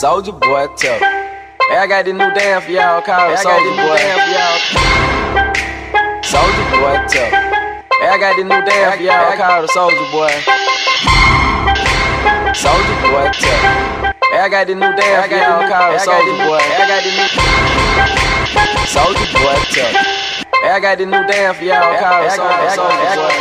Soulja Boy tough. Hey, I got this new dance for y'all called Soulja Boy. Soulja Boy tough. Hey, I got this new dance for y'all called Soulja Boy. Soulja Boy tough. Hey, I got this new dance for y'all called Soulja Boy. I got this new Soulja Boy tough. Hey, I got this new dance for y'all called Soulja Boy.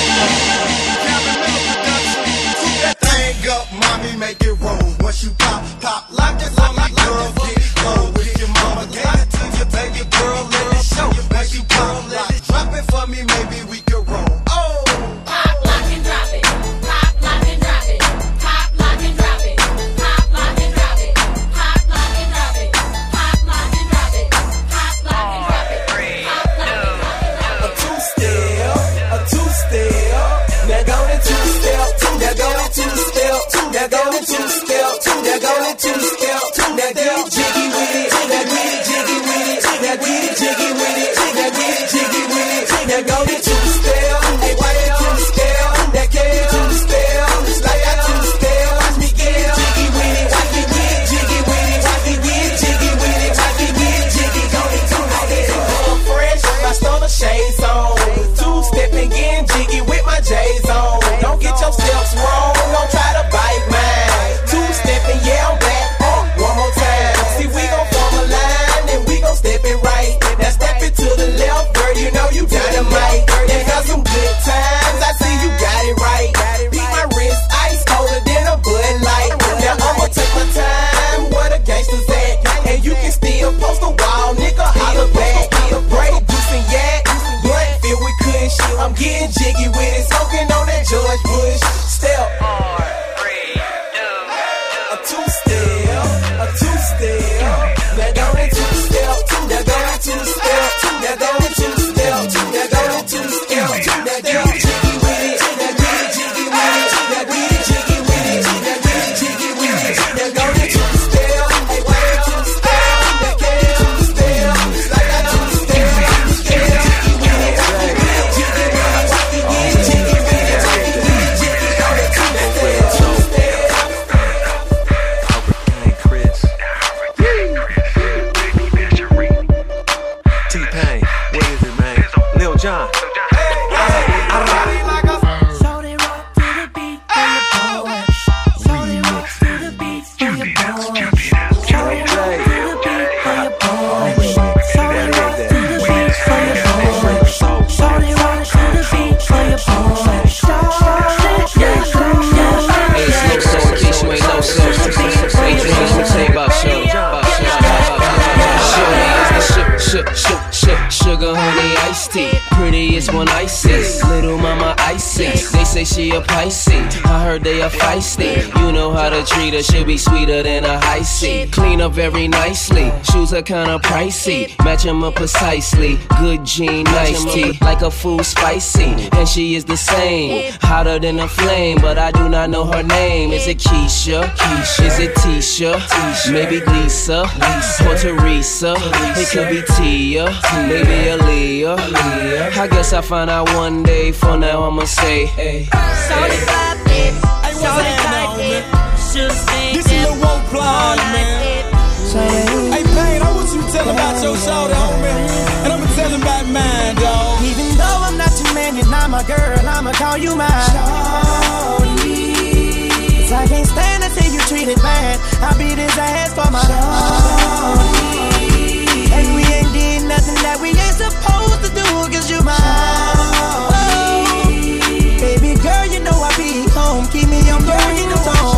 That thing up, mommy, make it roll. Once you pop, lock it for me, girl, get low. With your mama gave it to you, baby girl, let it show. Once you pop, drop it for me, maybe we can roll. Oh, pop, lock and drop it. Pop, lock and drop it. Pop, lock and drop it. Pop, lock and drop it. Pop, lock and drop it. Pop, lock and drop it. Pop, lock and drop it. A two-step, a two-step. Now go to two-step, now go to two-step, now go to two-step, now go to two-step, now get jiggy with it, now get it jiggy with it, now get it jiggy with it, now get it jiggy with it, now go to two-step, hey why you two-step, now get it two-step, just like I two-step, watch me get jiggy with it, watch me get jiggy with it, watch me get jiggy with it, watch me get jiggy, go to two-step, fresh, I stole the shades on, two-stepping, getting jiggy with my J's on. Don't get your steps wrong, don't try to bite mine. Two-stepping, yeah, I'm back. One more time. See, we gon' form a line and we gon' step it right. Now step it to the left, girl, you know you dynamite. Yeah, got some good times, I see you got it right. Beat my wrist, ice colder than a Bud Light. Now I'ma take my time, where the gangsters at? And you can still post a wall, nigga, holler back. Break, goose and yak, blunt filled with kush. I'm getting jiggy with it, smoking on that George Bush. Step, a two-step, a two-step. Now go to two-step, now go to two-step, now go to two-step, now go to two-step, now get jiggy with it, now get jiggy with it, now get jiggy with it, now get jiggy with it, now go to two-step, hey why you two-step, now get two-step, like I two-step, get jiggy with it, get jiggy with it, get jiggy with it, get jiggy on the two-step. T-Pain, what is it, man? Lil Jon. So they rock to the beat for your boy. So they rock to the beat for your boy. So they rock to the beat for your boy. So they rock to the beat for your boy. So they rock to the beat for your boy. Hey, slow soul, in case you ain't know soul. Hey, dreams, we say about show. Sugar, honey, iced tea. Prettiest one I see. Little mama icy. They say she a Pisces. I heard they are feisty. You know how to treat her. She'll be sweeter than a high C. Clean up very nicely. Shoes are kinda pricey. Match 'em up precisely. Good jean, nice tea. Like a food spicy. And she is the same. Hotter than a flame. But I do not know her name. Is it Keisha? Is it Tisha? Maybe Lisa? Or Teresa? It could be Tia. Maybe Aaliyah. I guess I'll find out one day. For now I'ma say, hey. So they pop it, so they got it. This is your woke plan, man. Hey, Payne, I want you to tell about your shoulder, homie. And I'ma tell him about mine, dawg. Even though I'm not your man, you're not my girl, I'ma call you mine. Shorty. 'Cause I can't stand to see you treated bad. I beat his ass for my shorty. And we ain't did nothing that we ain't supposed to do, 'cause you mine. Baby girl, you know I be home. Keep me on girl, you know tone.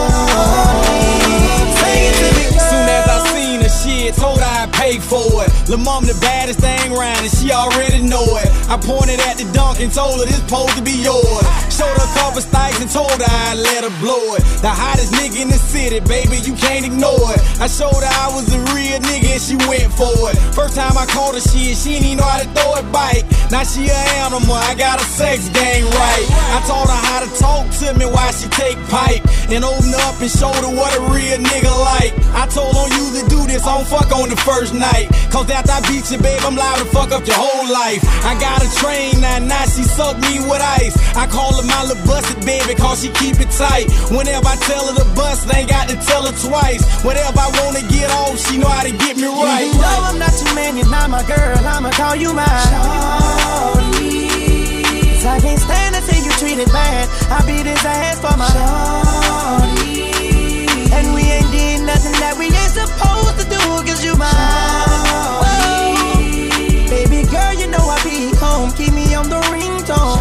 Sing it to me, girl. Soon as I seen her shit, told her I'd pay for it. Lil' mom the baddest thing around and she already know it. I pointed at the dunk and told her this supposed to be yours. Showed her a couple stikes and told her I'd let her blow it. The hottest nigga in the city, baby, you can't ignore it. I showed her I was a real nigga and she went for it. First time I called her shit, she didn't even know how to throw it bike. Now she an animal, I got a sex game right. I taught her how to talk to me while she take pipe. And open up and show her what a real nigga like. I told on you to do this, I don't fuck on the first night. Cause after I beat you, babe, I'm liable to fuck up your whole life. I got the train, now she soak me with ice. I call her my little busted baby, cause she keep it tight. Whenever I tell her to bust, I ain't got to tell her twice. Whatever I wanna get off, she know how to get me right. Even though I'm not your man, you're not my girl, I'ma call you mine. Shawty, 'cause I can't stand to see you treated bad. I beat his ass for my shawty, and we ain't did nothing that we ain't supposed to do, 'cause you mine. Baby girl, you know I be home, keep me on the ringtone.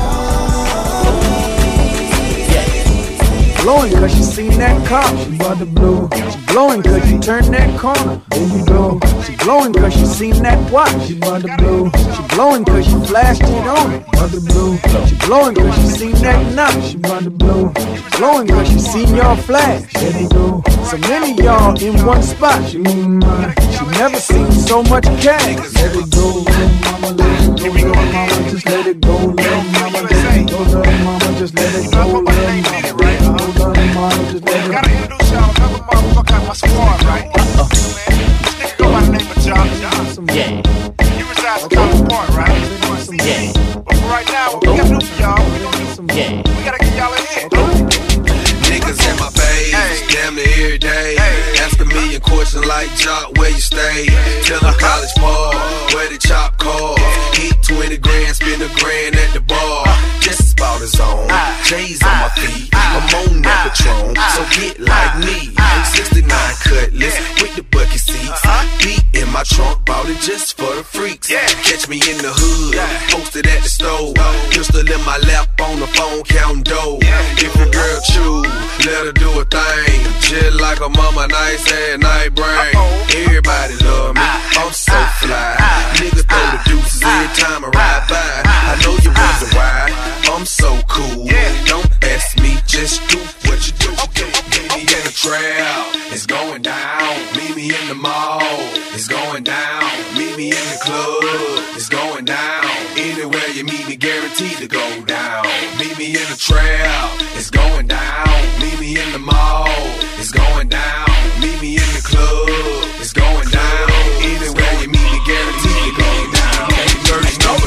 Blowing cause you seen that car, she bought the blue. She blowing cause you turned that corner, then you blow. She blowing cause you seen that watch, she bought the blue. She blowing cause you flashed it on it, bought the blue. She blowing cause you seen that knock, she bought the blue. Blowing cause you seen y'all flash, there they go. So many y'all in one spot, she never seen so much cash. Let it go, little mama, let it go, little mama, just let it go, little mama, let it go, little mama, just let it go, little mama. Gotta introduce y'all another motherfucker in my squad, right? Nigga go by the name of John. Yeah. You reside in College Park, right? Yeah. But for right now, what we gotta do for y'all, we gotta get y'all a hit. Niggas in my page, damn near every day. Ask a million questions like Jock, where you stay? Tell them College Park, where the chop cars. Hit 20 grand, spend $1 grand at the bar. Just about his own, J's on my feet. I'm on that Patron, so get like me. 69 Cutlass with the bucket seats. Beat in my trunk, bought it just for the freaks. Catch me in the hood, posted at the stove. Pistol in my lap on the phone, counting dough. If a girl choose, let her do a thing. Just like a mama, nice and night brain. Everybody love me, I'm so fly. Niggas throw the deuces every time I ride by. I know you wonder why I'm so cool. Don't ask me, just do what you do. Meet me in the trail, it's going down. Meet me in the mall, it's going down. Meet me in the club, it's going down. Anywhere you meet me, guaranteed to go down. Meet me in the trail, it's going down. Meet me in the mall, it's going down. Meet me in the club, it's going down. Anywhere you meet me, guaranteed to go down. First number.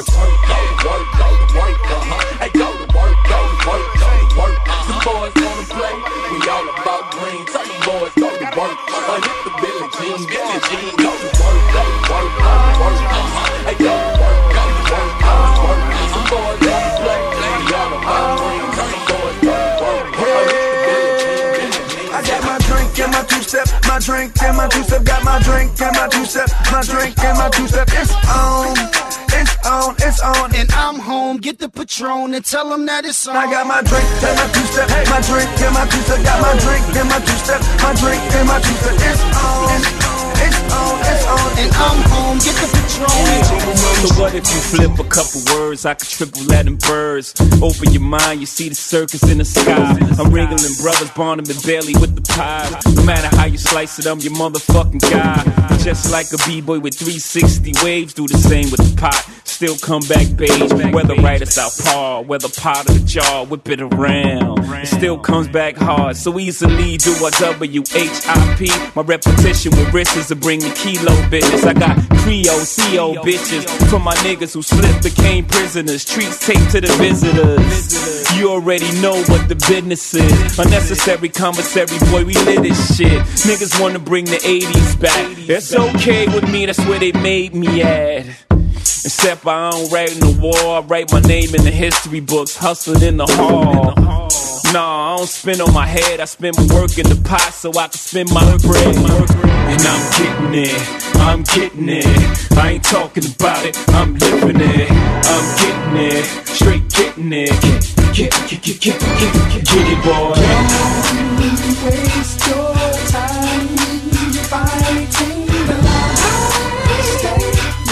Hey, go to work, go to work, go to work. The boys wanna play, we all about green. Tell the boys go to work, hit the Billie Jean, get the jean. Go to work, go to work, go to work. Hey, go to work, go to work, go to work. The boys wanna play, we all about green. Tell the boys go to work, hit the Billie Jean, get the jean. I got my drink and my two-step, my drink and my two-step. Got my drink and my two-step, my drink and my two-step. It's on. It's on, it's on, and I'm home. Get the Patron and tell them that it's on. I got my drink and my two-step, my drink and my two-step. Got my drink and my two-step, my drink and my two-step. It's on, it's on, it's on, and I'm home. Get the Patron. So what if you flip a couple words? I could triple that in birds. Open your mind, you see the circus in the sky. I'm wriggling brothers, Barnum and Bailey with the pies. No matter how you slice it, I'm your motherfucking guy. Just like a b-boy with 360 waves, do the same with the pot. Still come back beige, whether right or southpaw, whether pot or the jar, whip it around. It still comes back hard, so easily do a W-H-I-P. My repetition with wrists to bring the kilo business. I got Creole, CO bitches, for my niggas who split became prisoners. Treats taped to the visitors. You already know what the business is. Unnecessary commissary, boy, we lit this shit. Niggas wanna bring the 80s back. It's okay with me, that's where they made me at. Except I don't write in the war, I write my name in the history books, hustling in the hall. Nah, I don't spin on my head, I spend my work in the pot so I can spend my bread. And I'm getting it, I'm getting it. I ain't talking about it, I'm living it. I'm getting it, straight getting it. Get it, boy. Don't waste your time fighting the lies. Stay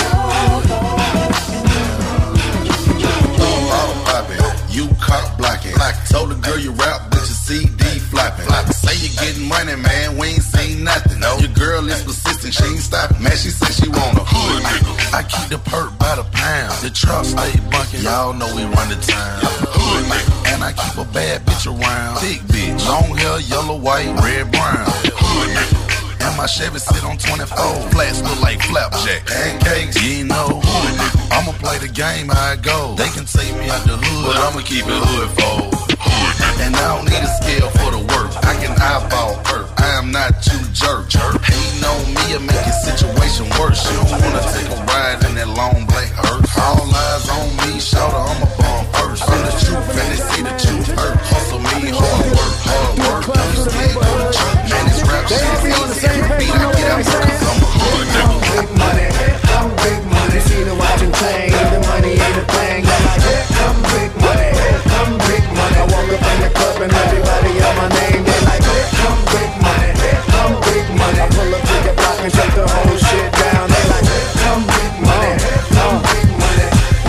You caught blocking. Told the girl you rap, but your CD flopping. Say you getting money, man, we ain't seen nothing. Your girl is persistent, she ain't stopping. Man, she said she want a hood nigga. I keep the perk by the pound. The truck stay bunking, y'all know we run the town. Hood nigga. And I keep a bad bitch around. Big bitch, long hair, yellow, white, red, brown. Hood nigga. And my Chevy sit on 24. Flats look like flapjack. Pancakes, you ain't know. I'ma play the game how it goes. They can take me out the hood, but I'ma keep it hood fold. And I don't need a scale for the work. I can eyeball earth. I am not too jerk. Hating on me will make your situation worse. You don't wanna take a ride in that long black hearse. All eyes on me, shout I'm a bomb first. I'm the truth, and they see the truth hurt. Hustle me, hard work. Don't stick to the church. Man, this rap shit is easy. Every beat I get out cause I'm a hard nigga. Big money, I'm big money. See the watch and chain, the money ain't a thing. I'm like, I'm big money, I'm big money. I walk up in the club and everybody yell my name. They like, I'm big money, I'm big money. I pull up to the block and shut the whole shit down. They like, I'm big money, I'm big money.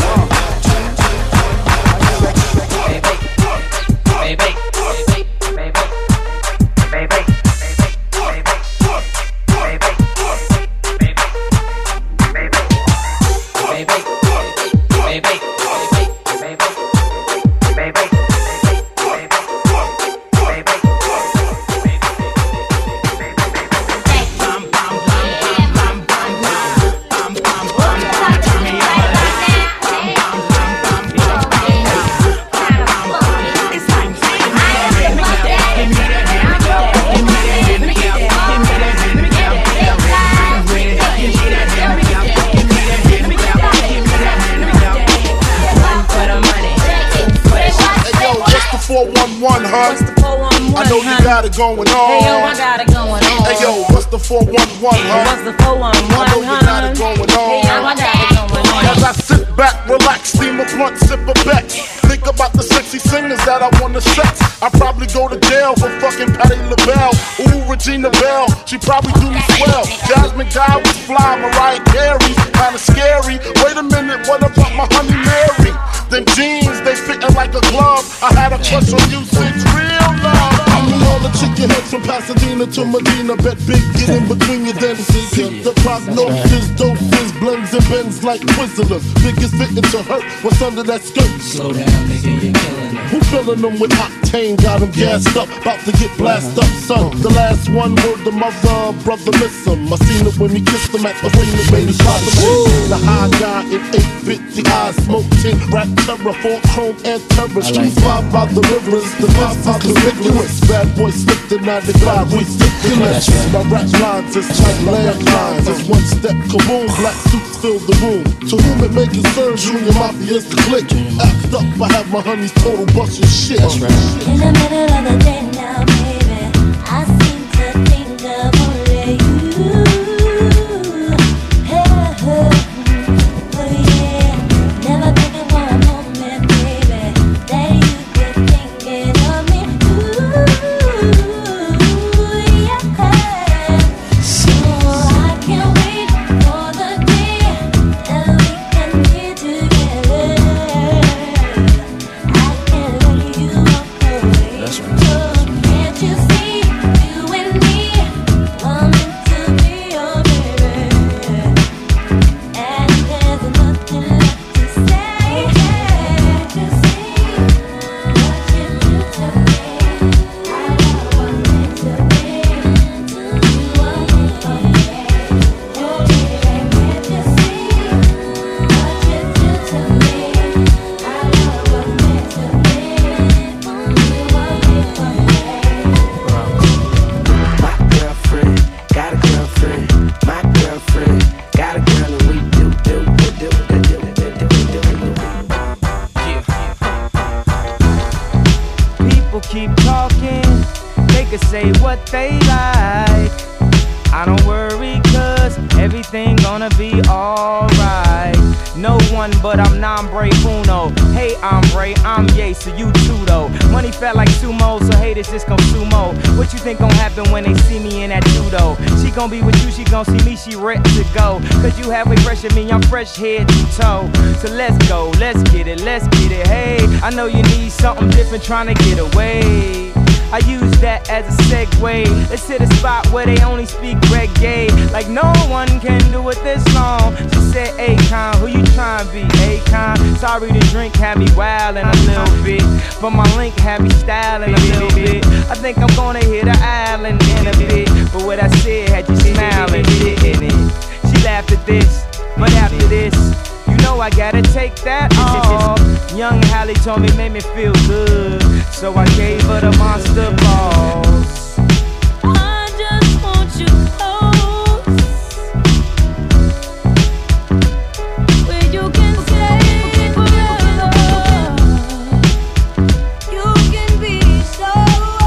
Baby, I know you got it going on. Hey yo, I got it going on. Hey yo, what's the 411, huh? What's the 411, I know you got it going on. Hey yo, I got it going on. As I sit back, relax, steam a blunt, sip a beck. Think about the sexy singers that I wanna sex. I probably go to jail for fucking Patti LaBelle. Ooh, Regina Belle, she probably do me swell. Jasmine Guy was fly, Mariah Carey, kinda scary. Wait a minute, what about my honey Mary? Them jeans, they fitting like a glove. I had a crush on you since real love. I'm all the chicken heads from Pasadena to Medina. Bet big, get in between your dentures. The prognosis, doses, blends and bends like Twizzlers. Biggest fitting to hurt what's under that skirt. Slow down, nigga, you're killing them. Who filling them with octane? Got them gassed up, about to get blasted up, son. The last one word the mother, brother miss him. I seen it when he kissed him at the ring, the baby father. The high guy in 850 eyes, smoke tint, rap terror, full chrome and terror. Streets vibe by the rivers, the vibes are conspicuous. Bad boy slipped in 95, we stick to less. My rap lines is like landlines. It's one step, kaboom, black suits fill the room. To whom it may concern, Junior Mafia's the click. Act up, I have my honey's total bustin' shit. In the middle of the day now, baby, I seem to think of only you. Hey, oh yeah, never thinking for a moment, baby, that you could thinking of me. Ooh, yeah. So I can't wait for the day that we can be together. I can't let you walk away. That's right. Can't you see, you and me, we're meant to be, oh baby. And there's nothing left to say. Can't you see what you do to me? I know what meant to be. You are me, oh yeah. Oh yeah. Can't you see what you do to me? I know what meant to be. You are me, oh yeah. My girlfriend got a girlfriend. My girlfriend got a girl, and we do. People keep talking, they can say what they like. I don't worry, cause everything gonna be alright. No one but I'm nombre uno. Hey, hombre, I'm yay, so you too though. Money fat like sumo, so haters just gon' sumo. What you think gon' happen when they see me in that judo? She gon' be with you, she gon' see me, she ready to go. Cause you halfway fresh to me, I'm fresh head to toe. So let's go, let's get it, hey. I know you need something different, trying to get away. I use that as a segue. Let's hit a spot where they only speak reggae. Like no one can do it this long. She said, Akon, who you trying to be? Akon, sorry the drink had me wildin' a little bit, but my link had me styling a little bit. I think I'm gonna hit the island in a bit, but what I said had you Young Hallie told me made me feel good, so I gave her the monster balls. I just want you close, where you can stay forever. You can be so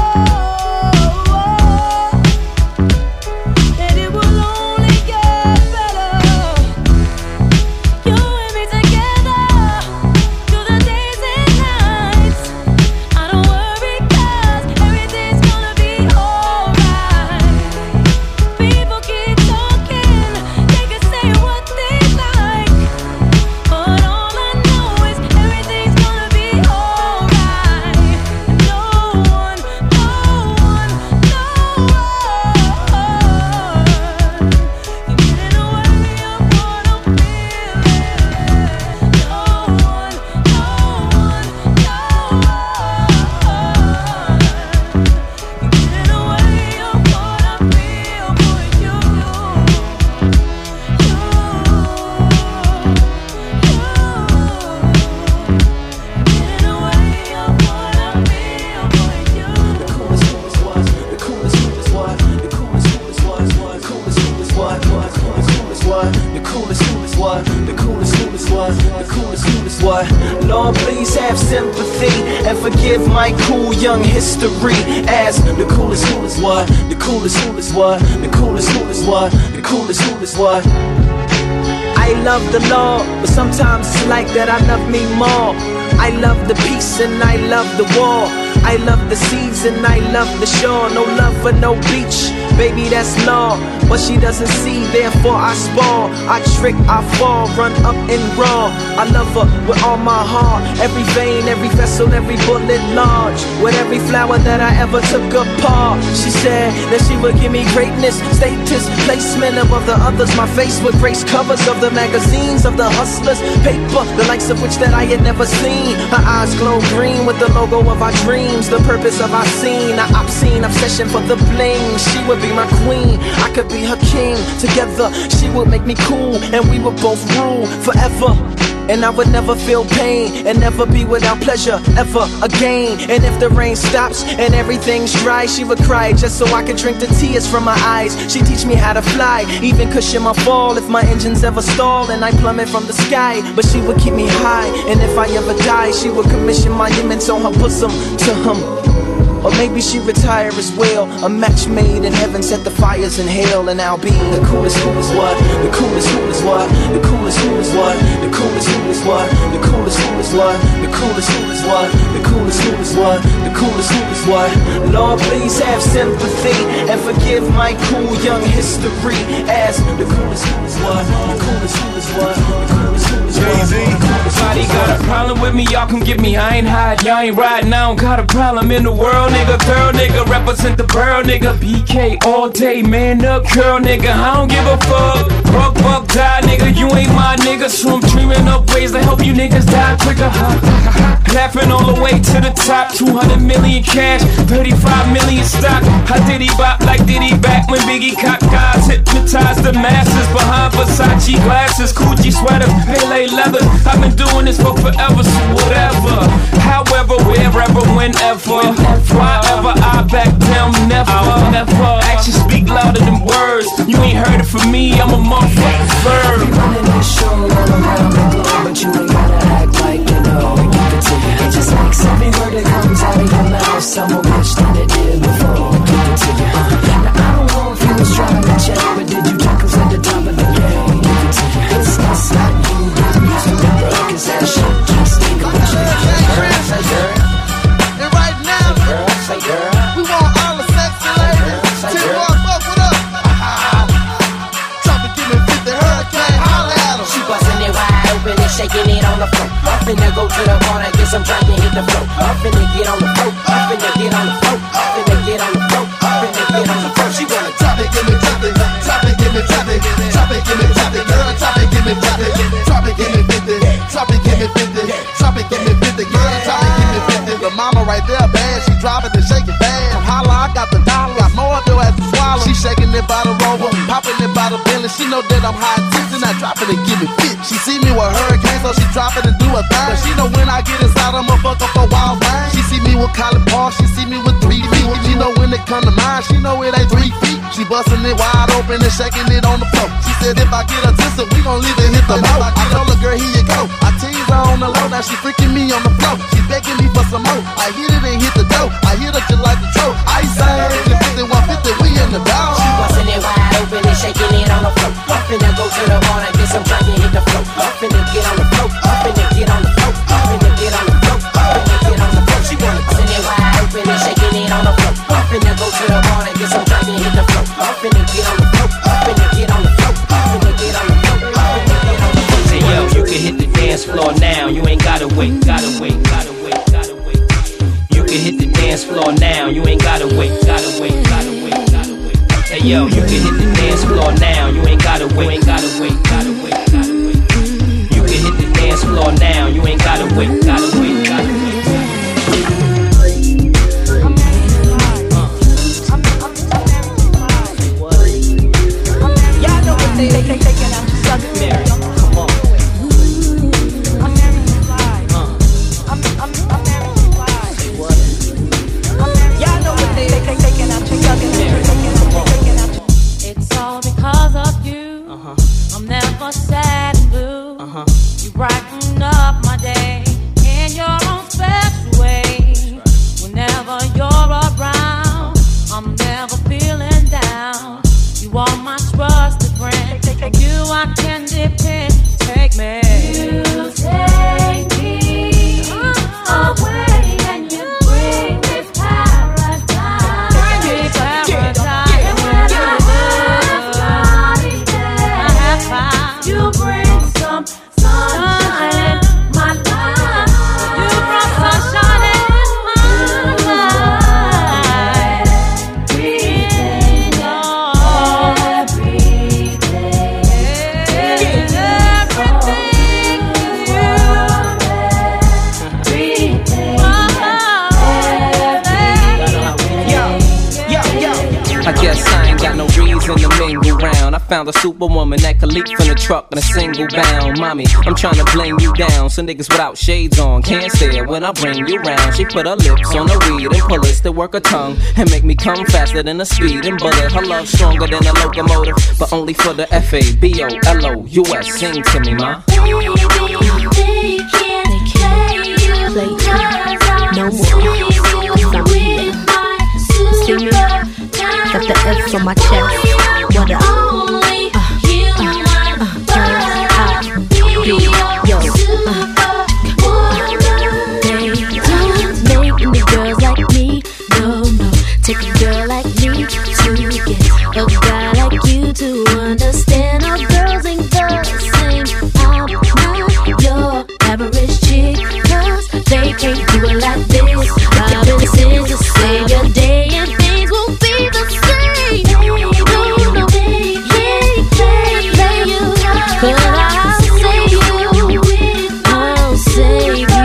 that it will only get better. You and me together through the days and nights. I don't worry 'cause everything's gonna be alright. People keep talking, they can say what they like, but all I know is everything's gonna be alright. No one can get in the way of what I'm feeling. No one can get in the way of what I feel for you. Lord, please have sympathy and forgive my cool young history. As the coolest who is what? The coolest who is what? The coolest who is what? The coolest who is what? I love the Lord, but sometimes it's like that I love me more. I love the peace and I love the war. I love the seas and I love the shore. No love for no beach, baby, that's law. But she doesn't see, therefore I spoil. I trick, I fall, run up and raw. I love her with all my heart. Every vein, every vessel, every bullet large. With every flower that I ever took apart. She said that she would give me greatness, status, placement above the others. My face with grace covers of the magazines of the hustlers. Paper, the likes of which that I had never seen. Her eyes glow green with the logo of our dreams. The purpose of our scene, our obscene obsession for the bling. She would be my queen, I could be her king. Together, she would make me cool, and we would both rule forever. And I would never feel pain, and never be without pleasure, ever again. And if the rain stops, and everything's dry, she would cry just so I could drink the tears from my eyes. She'd teach me how to fly, even cushion my fall if my engines ever stall and I plummet from the sky. But she would keep me high, and if I ever die, she would commission monuments on her bosom to him. Or maybe she retire as well. A match made in heaven, set the fires in hell, and I'll be the coolest who is what? The coolest who is what? The coolest who is what? The coolest who is what? The coolest who is what? The coolest who is what? The coolest who is what? The coolest who is what? Lord, please have sympathy and forgive my cool young history. As the coolest who is what? The coolest who is what? The coolest who is what? Everybody got a problem with me, y'all come get me, I ain't hide, y'all ain't riding, I don't got a problem in the world, nigga. Thorough nigga, represent the borough, nigga. BK all day, man up, girl, nigga. I don't give a fuck. Buck, die, nigga. You ain't my nigga, so I'm dreaming up ways to help you niggas die quicker. Laughing all the way to the top. 200 million cash, 35 million stock. I did he bop like Diddy back when Biggie cop guys hypnotized the masses behind Versace glasses, Gucci sweaters, Pele leathers. I've been doing this for forever, so whatever. However, wherever, whenever. Wherever I back down, never. Actions speak louder than words. You ain't heard it from me, I'm a motherfucking verb. We running this show all around the globe, but you ain't gotta act like you know. We give it to you. It just makes every word that comes out of your mouth sound more rich than it did before. Give it to you. Now I don't know if you was trying to check, but did you check us at the top of the game? Give it to you. It's not you, didn't use to remember, cause that shit just think of what you did. And right now, we want all the sexy ladies to walk up with us. Drop it, give me 50 hurricane, holla at them. She bustin' it wide open and shaking it on the floor. I'm finna go to the bar and get some drink and hit the floor. I'm finna get on the floor. I'm finna get on the floor. I'm finna get on the floor. I'm finna get on the floor. She wanna drop it, give me drop it, drop it, give me drop it, drop it, give me drop it, girl, drop it, give me drop it, drop it, give me 50, drop it, give me 50, drop it, give me 50, girl, drop it, give me 50. The mama right there, bad, she drop it and shake it bad. From holla, I got the dollar, got more to as to swallow. She shaking it by the rover, popping it by the belly. She know that I'm high tips and I drop it and give it fit. She see me with hurricane, so she drop it and do a thing. But she know when I get inside, I'ma fuck up a wild thing. She see me with Colin Park, she see me with 3 feet. She know when it come to mine, she know it ain't 3 feet. She bustin' it wide open and shaking it on the floor. She said if I get her twisted, we gon' leave it hit the moat. I told her, girl, here you go. I tease her on the low, now she freaking me on the floor. She begging me for some more. I hit it and hit the dough. I hit her just like the throat. Ice age, 50, 150, we in the dog. She bustin' it wide open and shaking it on the floor. I'm finna go to the bar and get some drink and hit the floor. I'm finna get on the floor. I'm finna get on the floor. I'm finna get on the floor. I'm finna get on the floor. She wanna bustin' it wide open and shaking it on the floor. I'm finna go to the bar and get some drink and hit the floor. I'm finna get on the floor. I'm finna get on the floor. I'm finna get on the floor. I'm finna get on the floor. Say yo, you can hit the dance floor now. You ain't gotta wait, gotta wait, gotta wait, gotta wait. You can hit the dance floor now. You ain't gotta wait, gotta wait, gotta wait, gotta wait. Hey yo, you can hit the dance floor now. You ain't gotta wait, gotta wait, gotta wait, gotta wait. You can hit the dance floor now. You ain't gotta wait, gotta wait, gotta wait. Y'all know what they taking out to suck Mary. Come on. Y'all know what they taking out to suck Mary. It's all because of you. I'm never sad and blue. You brighten up my day in your own special way. Whenever you're around, I'm never feeling down. You are my trusted friend. On you I can depend. Take me. You take me away and you bring me paradise. Bring me paradise. And when I have found you bring some sunshine in my life. You brought sunshine in my life. Everything, I guess I ain't got no reason to mingle round. I found a superwoman that could leap from the truck in a single bound. Mommy, I'm trying to bling you down. So niggas without shades on can't stare when I bring you round. She put her lips on the reed and pull it to work her tongue and make me come faster than a speeding bullet. Her love stronger than a locomotive, but only for the FABOLOUS. Sing to me, ma. No more. I'm here. See me? Got the F on my chest. What up? Yo. Making the girls like me. No. Take a girl like me to get a guy like you to understand. All girls ain't the same. I'm not your average chick, 'cause they can't do it like this. Robinsons will save your day and things won't be the same. No, play you, 'cause I'll save you. I'll save you.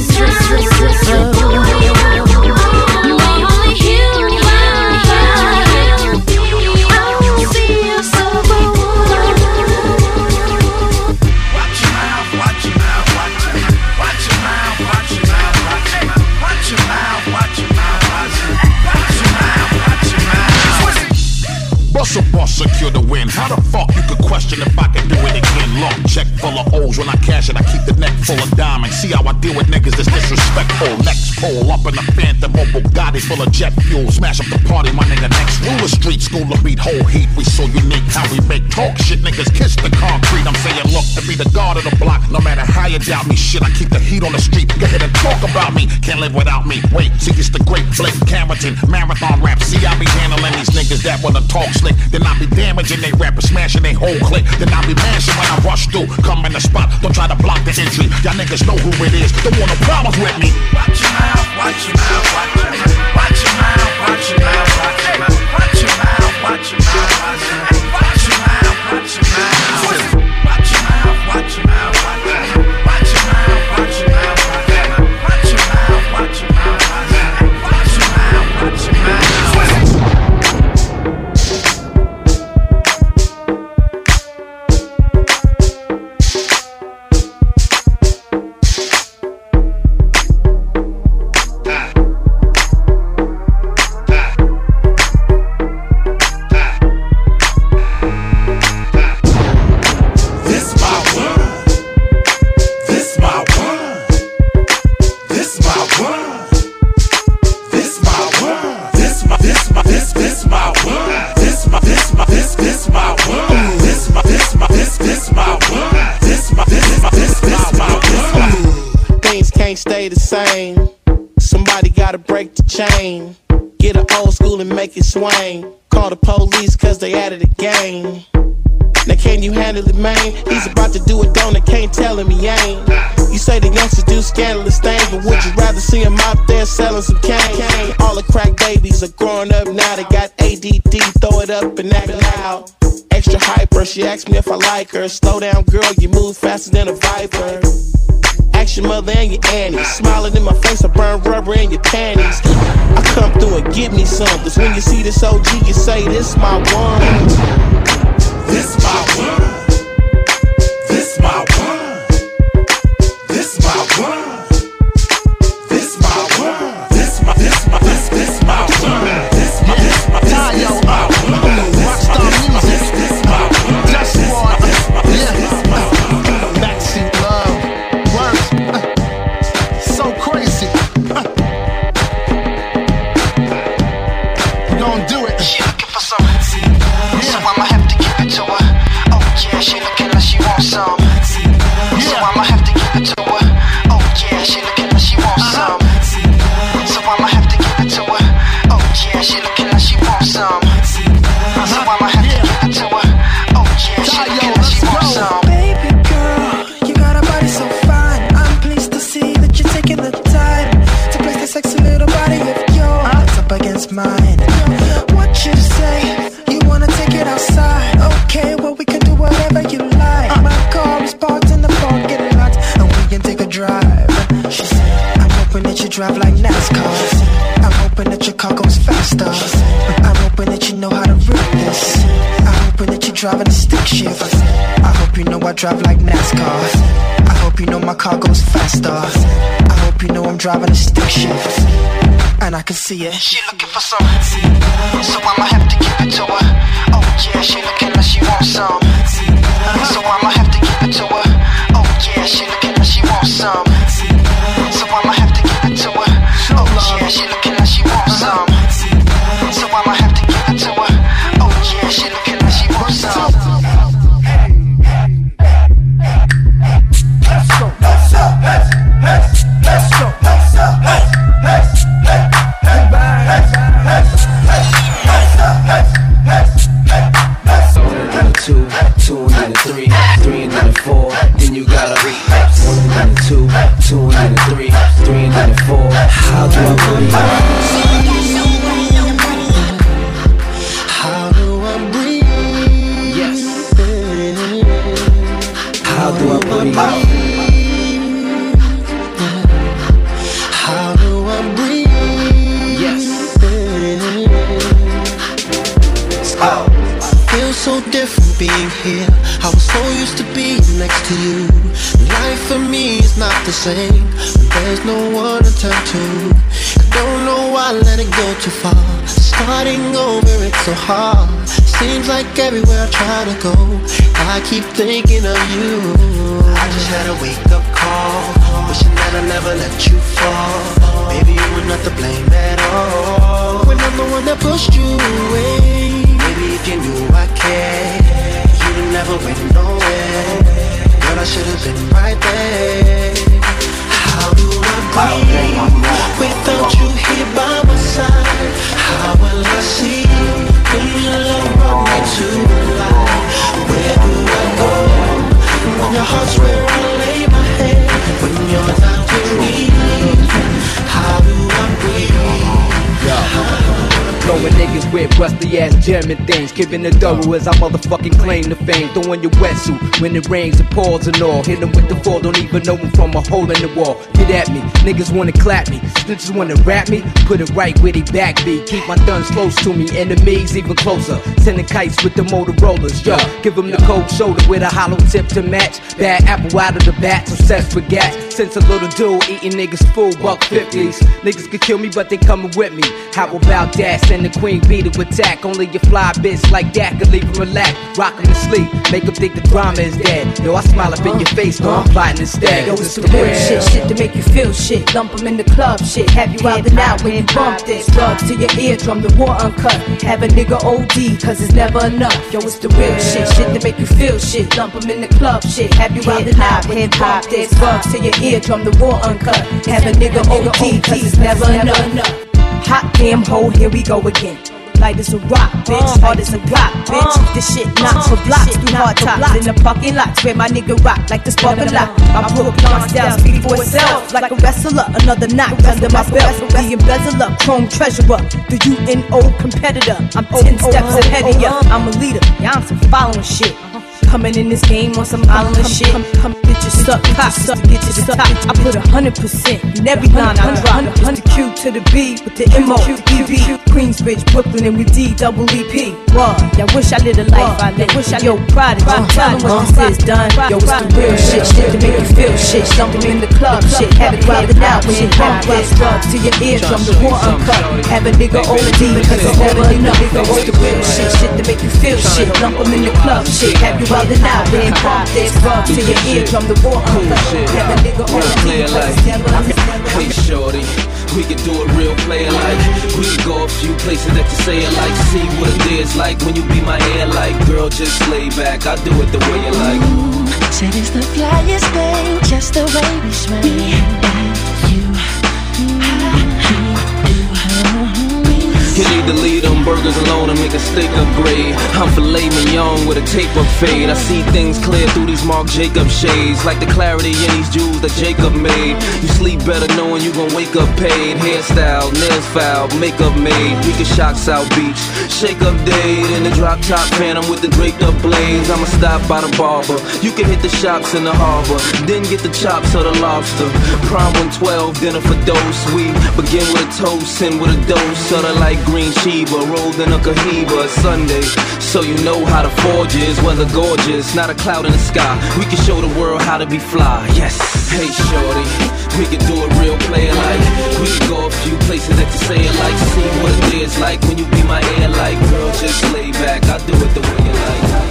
Secure the win. How the fuck you could question if I can do it again? Long check full of O's. When I cash it, I keep the neck full of diamonds. See how I deal with niggas that's disrespectful. Next pole up in the Phantom or Bugatti full of jet fuel. Smash up the party, my nigga. Next rule the street, school to beat whole heat. We so unique how we make talk shit. Niggas kiss the concrete. I'm saying look to be the guard of the block. No matter how you doubt me, shit, I keep the heat on the street. Go ahead and talk about me. Can't live without me. Wait, see it's the great Blake Carrington marathon rap. See I be handling these niggas that wanna talk slick. Then I be damaging they rap and smashing they whole clique. Then I be mashing when I rush through. Come in the spot, don't try to block the entry. Y'all niggas know who it is. Don't want no problems with me. Watch your mouth, watch your mouth, watch your mouth, watch your mouth, watch your mouth, watch your mouth, watch your mouth, watch your mouth, watch your mouth, watch your mouth, watch your mouth, watch your mouth, watch your mouth, watch your mouth, watch your mouth, watch your mouth, watch your mouth, watch your mouth. gotta break the chain. Get an old school and make it swing. Call the police cause they added a game. Now can you handle it, man? He's about to do it, don't can't tell him he ain't. You say the youngsters do scandalous things, but would you rather see him out there selling some cane? All the crack babies are growing up now, they got ADD, throw it up and act loud. Extra hyper, she asked me if I like her. Slow down girl, you move faster than a viper. Ask your mother and your auntie. Smiling in my face, I burn rubber in your panties. I come through and give me some, cause when you see this OG, you say this my one. This my one. This my one. This my one. This my one. This my one. This my one. This my one. Rockstar music. This my one. Just one. Yeah. Backseat love. Words. So crazy. We gon' do it. She looking for some. So I'ma have to give it to her. Oh yeah, she looking like she wants some. So I'ma have to give it to her. Oh yeah, she looking like she wants some. So I'ma have to give it to her. Oh yeah, she looking like she wants some. So I'ma have to give it to her. Oh yeah, she looking like she wants some. Baby girl, you got a body so fine. I'm pleased to see that you're taking the time to place the sexy little body of yours up against mine. What you say? You wanna take it outside? Okay, well we can do whatever you like. My car is parked in the parking lot, and we can take a drive. She said, I'm hoping that you drive like NASCAR. I'm hoping that your car goes faster. I'm hoping that you know how to rip this. I'm hoping that you're driving a stick shift. I hope you know I drive like NASCAR. I hope you know my car goes faster. I hope you know I'm driving a stick shift, and I can see it. She looking for some, so I'ma have to give it to her. Oh yeah, she looking like she wants some. So I'ma have to give it to her. Oh yeah, she looking like she wants some. So I'ma have to give it to her. Oh yeah, she looking like she wants some. So I'ma have to give it to her. Oh yeah, she looking like she wants some. Let's go, let's go, let's go, let's go, let's Two, two and then a three, three and then a four. Then you got a one and then a two, two and then a three, three and then a four. How do I breathe? How do I breathe? Yes. How do I breathe? How do I breathe? Yes. Oh. Feel so different being here. I was so used to being next to you. Life for me is not the same. There's no one to turn to. I don't know why I let it go too far. Starting over, it's so hard. Seems like everywhere I try to go, I keep thinking of you. I just had a wake up call, wishing that I never let you fall. Baby, you were not to blame at all, when I'm the one that pushed you away. Maybe if you knew I cared, you'd never went nowhere. Girl, I should've been right there. How do I breathe without you here by my side? How will I see when your love brought me to life? Where do I go when your heart's where I lay my head? When you're not with me, how do I breathe? Blowing niggas with rusty ass German things, giving the thorough as I motherfucking claim the fame. Throwing your wetsuit when it rains and pours and all. Hit them with the fall, don't even know them from a hole in the wall. Get at me, niggas wanna clap me, snitches wanna rap me. Put it right where they back be. Keep my guns close to me, enemies even closer. Sending kites with the Motorola's, yeah. Give them the cold shoulder with a hollow tip to match. Bad apple out of the bat, obsessed with gas. Since a little dude eating niggas full $1.50s. Niggas could kill me, but they coming with me. How about that? Send the queen bee to attack. Only a fly bitch like that could leave him relaxed. Rock him to sleep, make him think the drama is dead. Yo, I smile up in your face, no, I'm plotting instead. Yo, it's the real shit to make you feel shit. Lump 'em in the club shit. Have you out and out when you bump this. Drugs to your eardrum, the war uncut. Have a nigga OD, cause it's never enough. Yo, it's the real shit to make you feel shit. Lump 'em in the club shit. Have you out and out when you bump this. Drugs to your eardrum, the war uncut. Have a nigga OD, cause it's never enough. Hot damn hole, here we go again. Light as a rock, bitch, hard as a rock, bitch. This shit knocks for blocks through hard tops in the parking lots where my nigga rock like the spark a lot. I broke down style, speak for itself like a wrestler. Another knock under my belt. The embezzler, chrome treasurer, the UNO competitor. I'm 10 steps ahead of ya. I'm a leader, yeah, I'm some following shit. Coming in this game on some island shit. Come get your suck, pop, get to the top. I put 100% in every line I drop. It's the Q to the B with the MOEB. Queensbridge, Brooklyn, and with D-double-E-P. What? Y'all wish I lived a life I lived. Wish I yo prodigy. Tell them what this is done. Yo, it's the real shit to make you feel shit. Something in the club shit. Have it riding out when you bump this. Drugs to your eardrum, the war uncut. Have a nigga OD, cause it's never enough. Yo, it's the real shit to make you feel shit. Lump 'em in the club shit. Have you out and out when you bump this. Drugs to your eardrum, the war uncut. Have a nigga OD, cause it's never enough. Hey shorty, we can do it real player like. We can go a few places that you say it like. See what it is like when you be my air like. Girl, just lay back, I'll do it the way you like. Said it's the flyest thing, just the way we sway. Me and you. You need to leave them burgers alone and make a steak upgrade. I'm filet mignon with a tape-up fade. I see things clear through these Marc Jacob shades, like the clarity in these jewels that Jacob made. You sleep better knowing you gon' wake up paid. Hairstyle, nails foul, makeup made. We can shock South Beach, shake up Dade in the drop top Phantom with the draped up blades. I'ma stop by the barber. You can hit the shops in the harbor, then get the chops or the lobster. Prom 112, dinner for dose. We begin with a toast and with a dose of the like green Sheba, rolled in a Cohiba Sunday. So you know how the forge is, weather gorgeous, not a cloud in the sky. We can show the world how to be fly, yes. Hey shorty, we can do it real player like. We can go a few places that you say it like. See what it is like when you be my air like. Girl, just lay back, I'll do it the way you like.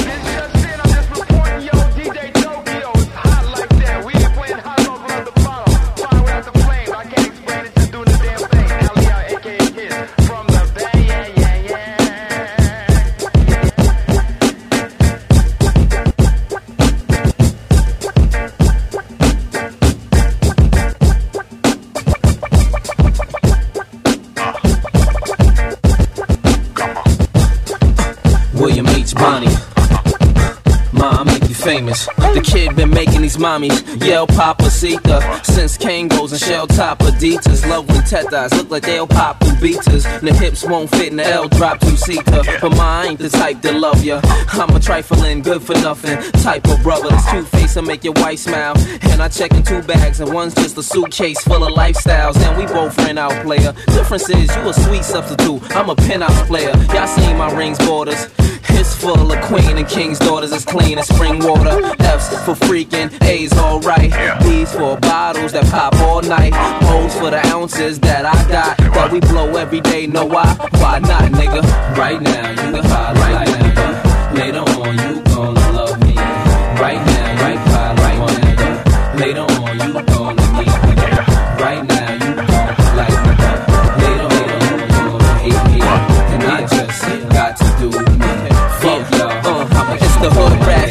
William H. Bonnie. Ma, I make you famous. The kid been making these mommies yell Papacita since Kangos and shell top Adidas. Love when tetas look like they'll pop through beaters. And the hips won't fit in the L drop two-seater. But ma, I ain't the type to love ya. I'm a trifling, good for nothing type of brother. This cute face will make your wife smile. And I check in 2 bags and one's just a suitcase full of lifestyles. And we both rent out player. Difference is you a sweet substitute, I'm a penthouse player. Y'all seen my rings borders. It's full of queen and king's daughters, as clean as spring water. F's for freaking, A's alright. B's for bottles that pop all night. O's for the ounces that I got, that we blow every day. Know why? Why not, nigga? Right now, you can holler like nigga. Later on, you gonna love me. Right now, right nigga. Later on, you gonna need me. Right now, you gonna like me. Later on, you gonna hate me. And I just got to do me. Fuck y'all, it's the hood rap.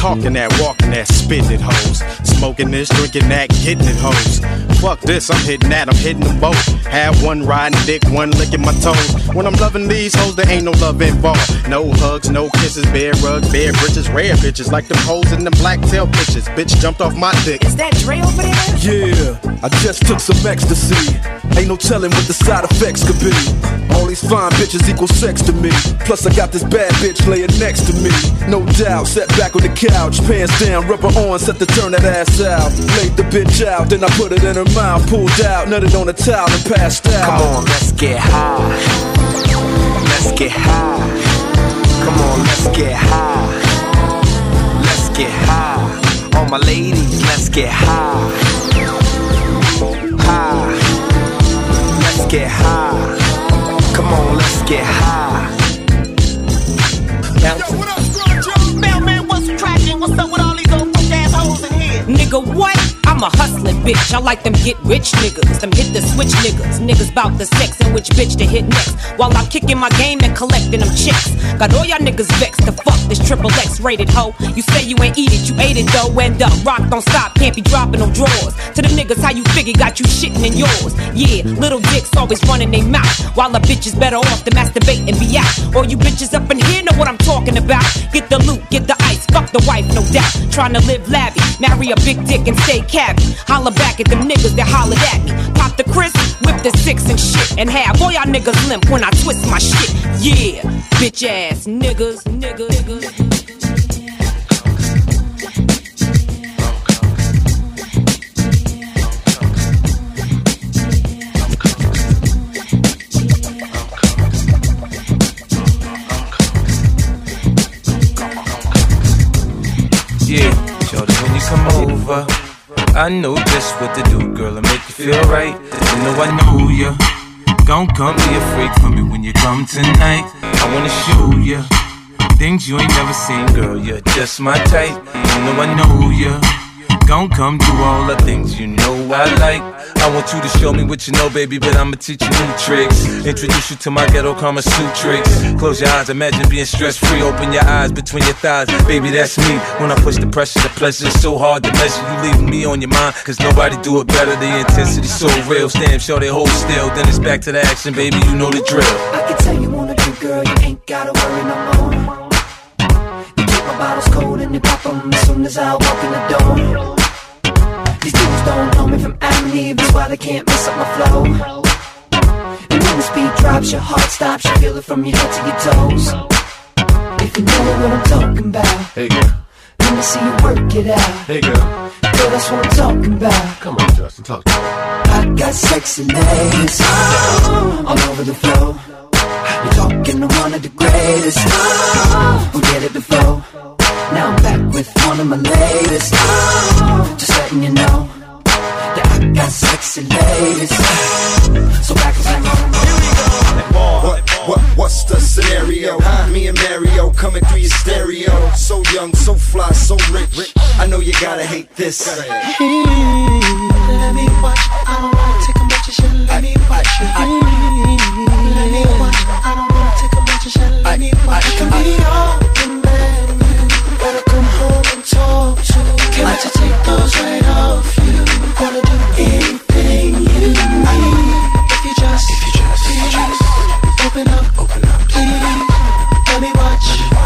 talking that, walking that, spitting it, hoes. Smoking this, drinking that, getting it, hoes. Fuck this, I'm hitting that, I'm hitting them both. Have one riding dick, one licking my toes. When I'm loving these hoes, there ain't no love involved. No hugs, no kisses, bare rugs, bare britches, rare bitches like them hoes in them black tail bitches. Bitch jumped off my dick. Is that Dre over there? Yeah, I just took some ecstasy. Ain't no telling what the side effects could be. All these fine bitches equal sex to me. Plus I got this bad bitch laying next to me. No doubt, sat back on the couch, pants down, rubber on, set to turn that ass out. Laid the bitch out, then I put it in her mouth, pulled out, nutted on the towel and passed out. Come on, let's get high. Let's get high. Come on, let's get high. Let's get high. All my ladies, let's get high. High. Let's get high. Come on, let's get high. Mailman, what's cracking? What's up with all these old fuck ass hoes in here? Nigga, what? I'm a hustling bitch. I like them get rich niggas, them hit the switch niggas. Niggas bout the sex and which bitch to hit next. While I'm kicking my game and collecting them chicks. Got all y'all niggas vexed to fuck this triple X rated hoe. You say you ain't eat it, you ate it though. End up, rock don't stop, can't be dropping no drawers. To the niggas, how you figure got you shitting in yours. Yeah, little dicks always running they mouth. While a bitch is better off to masturbate and be out. All you bitches up in here know what I'm talking about. Get the loot, get the ice, fuck the wife, no doubt. Trying to live lavish, marry a big dick and stay cabby. Holla back at them niggas that hollered at me. Pop the Chris, whip the 6 and shit. And have all y'all niggas limp when I twist my shit. Yeah, bitch ass niggas, niggas, niggas. Yeah, shorty, when you come over, I know just what to do, girl, and make you feel right. You know I know ya. Gon' come be a freak for me when you come tonight. I wanna show ya things you ain't never seen, girl. You're just my type. You know I know ya. Gon' come do all the things you know I like. I want you to show me what you know, baby, but I'ma teach you new tricks. Introduce you to my ghetto Kama Sutrix. Close your eyes, imagine being stress-free. Open your eyes between your thighs, baby, that's me. When I push the pressure, the pleasure is so hard to measure. You leaving me on your mind, cause nobody do it better. The intensity so real. Stand, show they hold still. Then it's back to the action, baby, you know the drill. I can tell you wanna drink, girl, you ain't gotta worry no more. You keep my bottles cold and you pop them as soon as I walk in the door. These dudes don't know me from Adam and Eve, that's why they can't mess up my flow. And when the speed drops, your heart stops, you feel it from your head to your toes. If you know what I'm talking about, hey girl, let me see you work it out. Hey girl, girl, that's what I'm talking about. Come on, Justin, talk to me. I got sexy ladies all over the floor. You're talking to one of the greatest who did it before. Now I'm back with one of my latest. Just letting you know that I got sexy ladies. So back and hang on. What's the scenario? Me and Mario coming through your stereo. So young, so fly, so rich. I know you gotta hate this. Let me watch. I don't wanna take a bunch of shit. Let me watch. Let me watch. I don't wanna take a bunch of shit. Let me watch. I can be all the man you better come home and talk to. Can't let you take those right off you. Wanna do anything you need. If you just open up, please. Let me watch.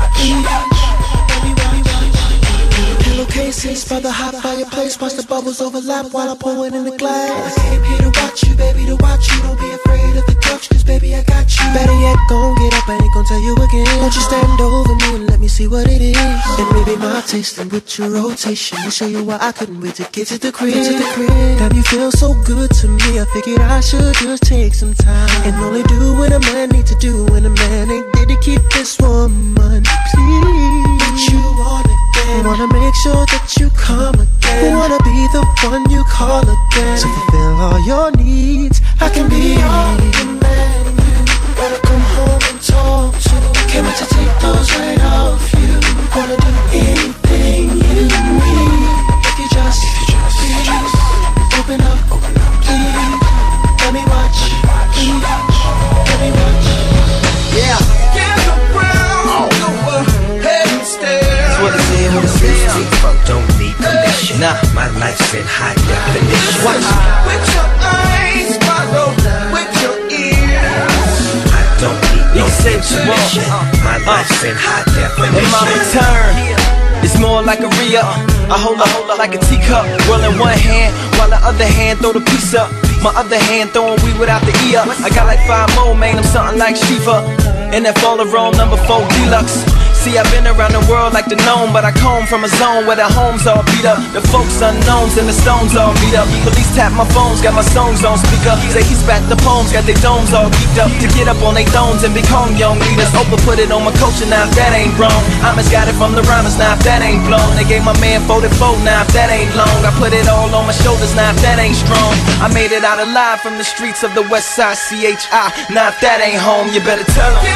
Pillowcases by the hot fireplace. Watch the bubbles overlap while I pour it in the glass. I came here to watch you, baby, to watch you. Don't be afraid of the touch, cause baby, I got you. Better yet, gon' get up, I ain't gon' tell you again. Won't you stand over me and let me see what it is? And maybe my tasting with your rotation will show you why I couldn't wait to get to the crib. Damn, you feel so good to me. I figured I should just take some time and only do what a man need to do when a man ain't there to keep this woman. Please, what you want again? Wanna make sure that you come again. Wanna be the one you call again. To fulfill all your needs, I can be all the man you better come home and talk to. Can't wait to take those right off you. Wanna do anything you need. If you just open up, please. Let me watch, please. Let me watch. Yeah. Get around, go ahead and stare. Folk don't need permission. Nah, my life's in high definition. With your eyes, follow with your ears. I don't need no intermission. My life's in high definition. And my return is more like a re-up. I hold her like a teacup. Roll in one hand, while the other hand throw the piece up. My other hand throwing weed without the E up. I got like 5 more, man, I'm something like Shiva. And that fall roll number 4 deluxe. See, I've been around the world like the gnome, but I come from a zone where the homes all beat up. The folks unknowns and the stones all beat up. Police tap my phones, got my songs on speaker. Say he spat the poems, got their domes all geeked up. To get up on their thrones and become young leaders. Oprah put it on my culture, now if that ain't wrong. I just got it from the rhymers, now if that ain't blown. They gave my man 44, now if that ain't long. I put it all on my shoulders, now if that ain't strong. I made it out alive from the streets of the west side, CHI. Now if that ain't home, you better tell them.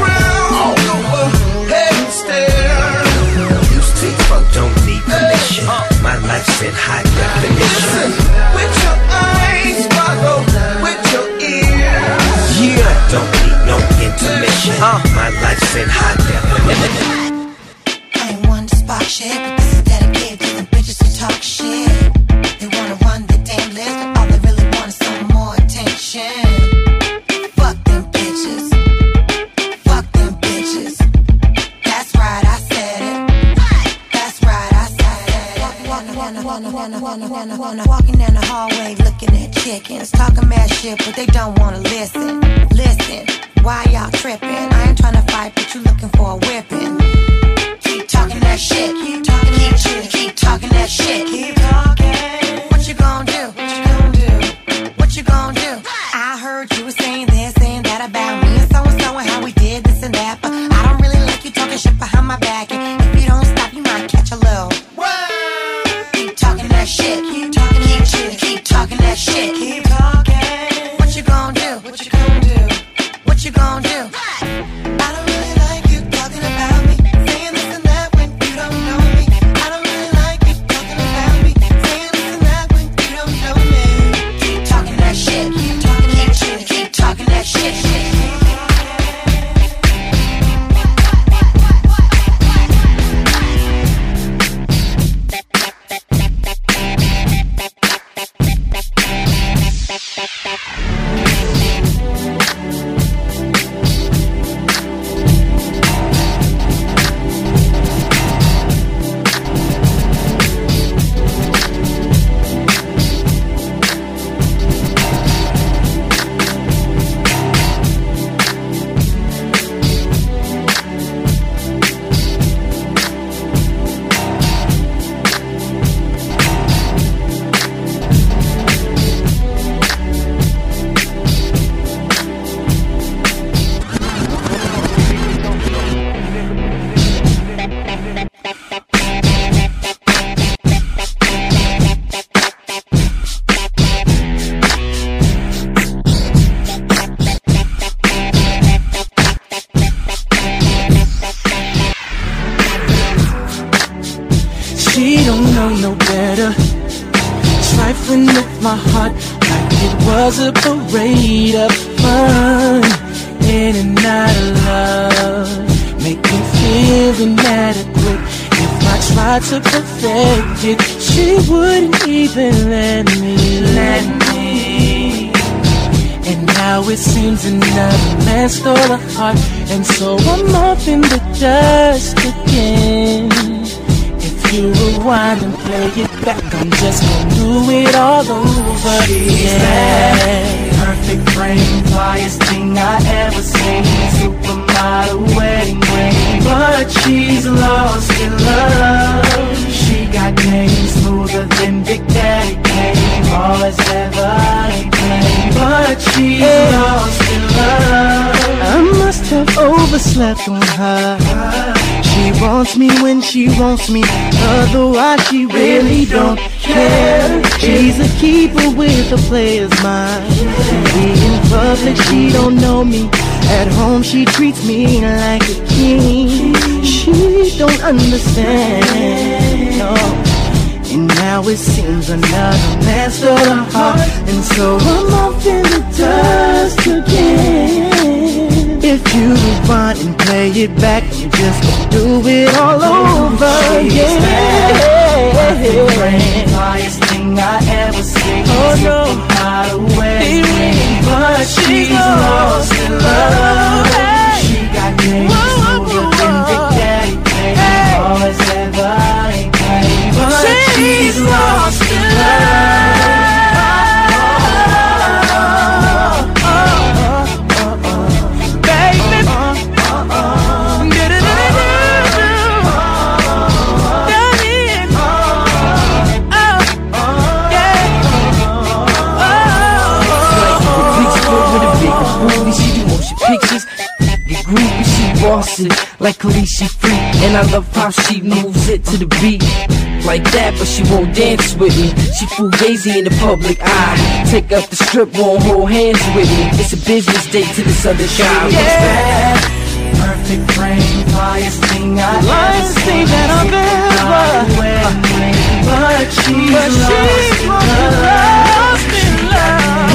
You street folk don't need permission. My life's in high definition. With your eyes, follow with your ears. Yeah, I don't need no intermission. My life's in high definition. I ain't one to spark shit, but this is dedicated to the bitches who talk shit. They wanna run the damn list, but all they really want is some more attention. Fuck them bitches. Fuck them bitches. That's right, I said it. That's right, I said it. Walking down the hallway, looking at chickens, talking mad shit, but they don't wanna listen. Listen, why y'all tripping? I ain't trying to fight, but you looking for a whipping. Keep talking that shit. Keep talking that shit. Keep talking that shit. Keep talking. What you gonna do? What you gonna do? What you gonna do? I heard you were saying this, saying that about me and so and how we did this and that, but I don't really like you talking shit behind my back. And if you don't stop, you might catch a little. Keep talking that shit. Keep talking that shit. Keep talking that shit. Keep talking. What you gonna do? What you gonna do? What you gonna do? I don't really like you talking about me, saying this and that when you don't know me. I don't really like you talking about me, saying this and that when you don't know me. Keep talking that shit. Keep talking that shit. Keep talking that shit. She don't know no better. Trifling with my heart like it was a parade of fun. In and out of love, make me feel inadequate. If I tried to perfect it, she wouldn't even let me. And now it seems another man stole her heart, and so I'm off in the dust again. If you rewind and play it back, I'm just gonna do it all over again. Perfect frame, flyest thing I ever seen. Supermodel wedding ring, but she's lost in love. She got game smoother than Big Daddy Kane. All is ever ain't playing, but she's lost in love. I must have overslept on her. She wants me when she wants me, otherwise she really don't care. She's a keeper with a player's mind. In public she don't know me, at home she treats me like a king. She don't understand, no. And now it seems another man stole her heart, and so I'm off in the dust again. If you rewind and play it back, you just do it all over again. Highest thing I ever seen. Oh no, not away, but she's lost in love. She got names smoother than Big Daddy, baby. Always ever ain't paid, but she's lost in love. Pictures, get groovy, she bossy, like Khaleesi freak, and I love how she moves it to the beat, like that, but she won't dance with me. She fugazi in the public eye. Take up the strip, won't hold hands with me. It's a business date to the southern sky. Yeah. Perfect frame, highest thing I ever seen. That I've ever. But she's lost in love.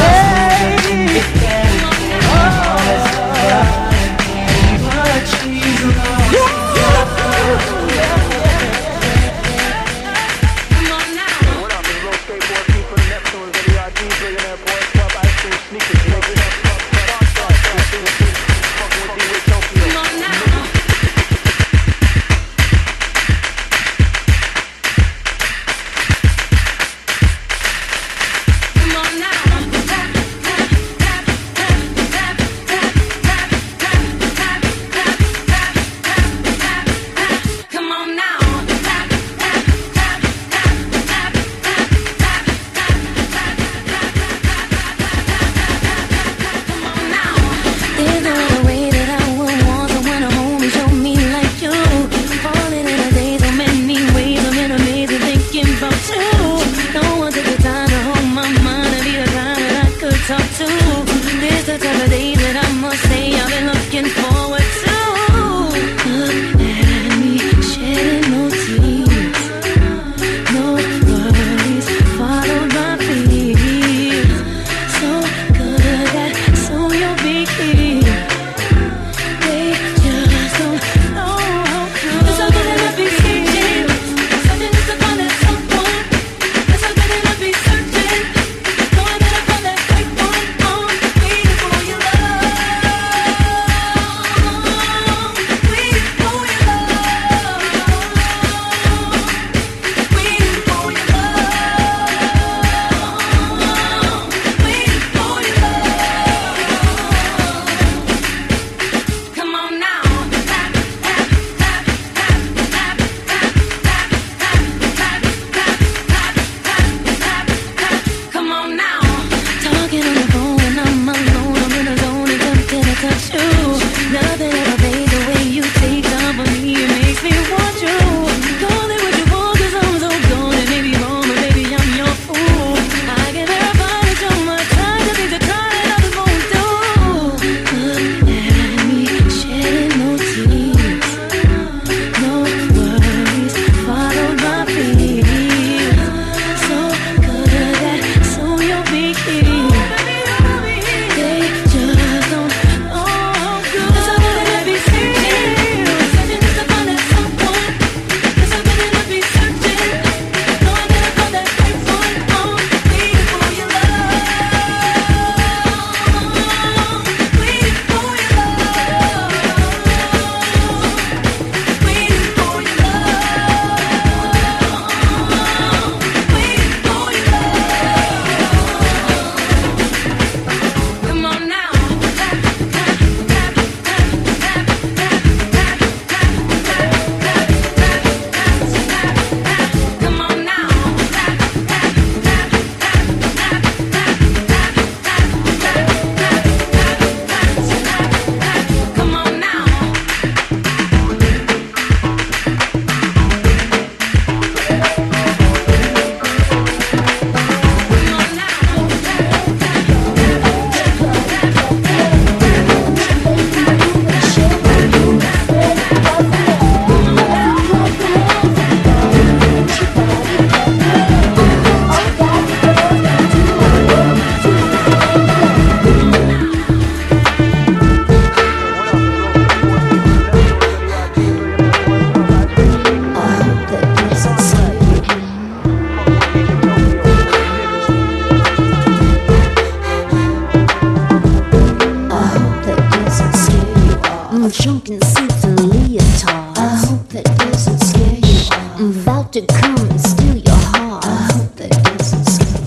to come and steal your heart. I hope that doesn't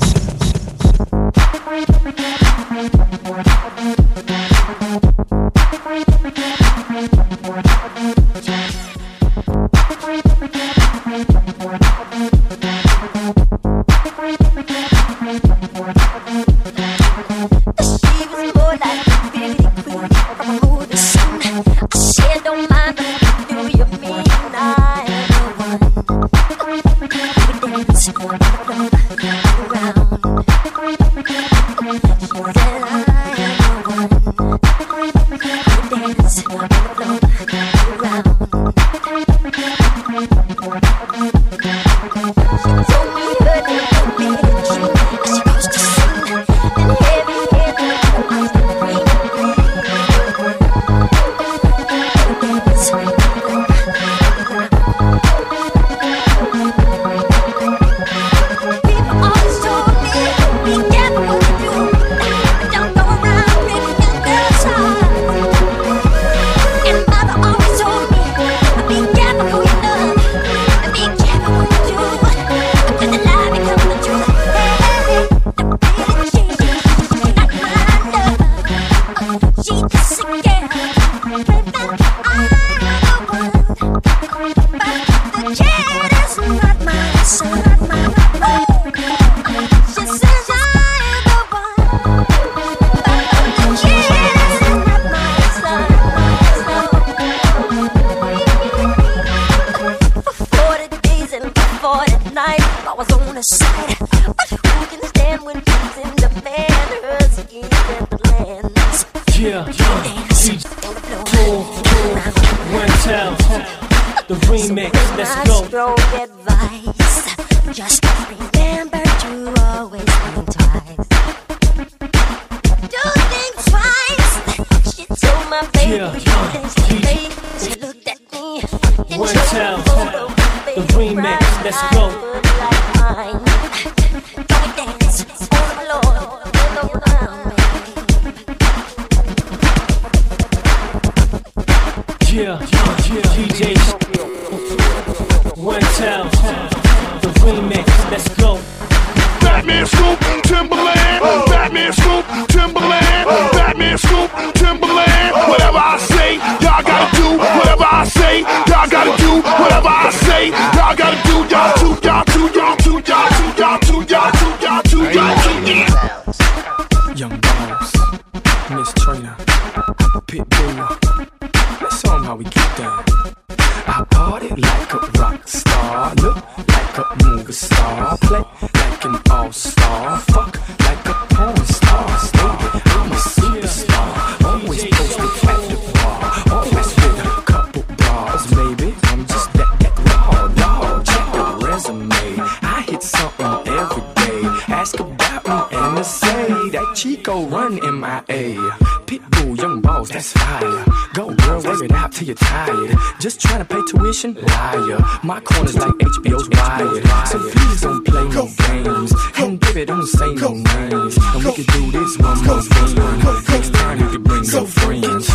liar. My corner's like HBO's Wired. So please don't play no games. And baby, don't say no names. And we can do this one more game. Next time you can bring your friends.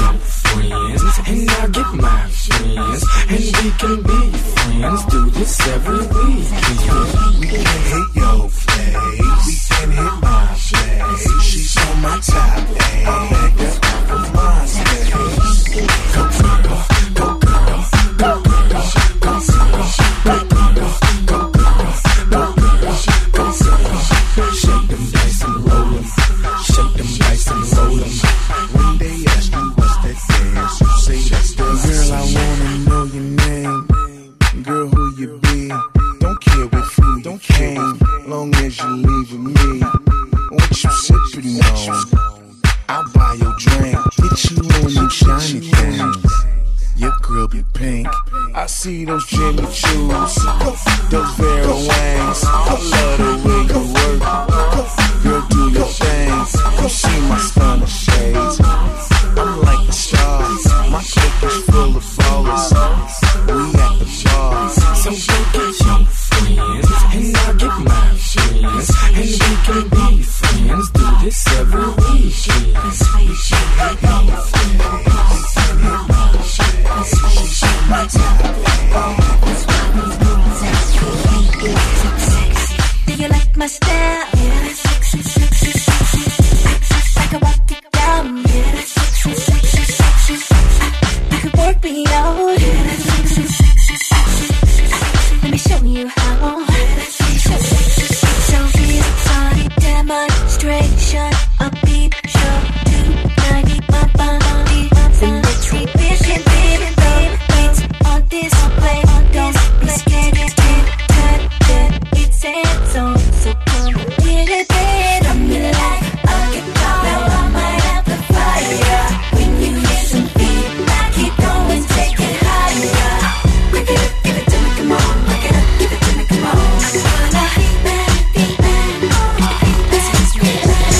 And I'll get my friends. And we can be friends. Do this every weekend. We can hit your place. We can hit my place. She's on my top, ayy. I'm back up on my stage. Go girl, go girl, go girl. Shake them dice and roll 'em. Shake them dice and roll 'em. When they ask you what's that dance, you say that's the girl. I wanna know your name, girl. Who you be? Don't care with who you came, long as you leave with me. What you sippin' on? I'll buy your drink, get you on them shiny things. Your girl be pink. I see those Jimmy Choos, those Vera Wangs. I love the way you work. Girl, do your thing. You see my stunner shades. I'm like the stars. My cake is full of flowers. We at the bar. So go get your friends, and I'll get my friends, and we can be friends. Do this every weekend. She's on my top. my style. Yeah, that's sexy, sexy, sexy. I can walk it down. Yeah, that's sexy, sexy, sexy. I can work me out. Yeah, that's sexy, sexy, sexy. Let me show you how. Yeah, that's sexy, sexy. So here's a demonstration, a peep show. 290 my body, and exhibition, baby, baby. It's on display. Don't be scared, it's hands on. So come get it, babe. I'm like a guitar, now I might have the fire. When you hear some feedback, keep going, take it higher. Break it up, give it to me, come on. Break it up, give it to me, come on. Wanna hate man, this is me.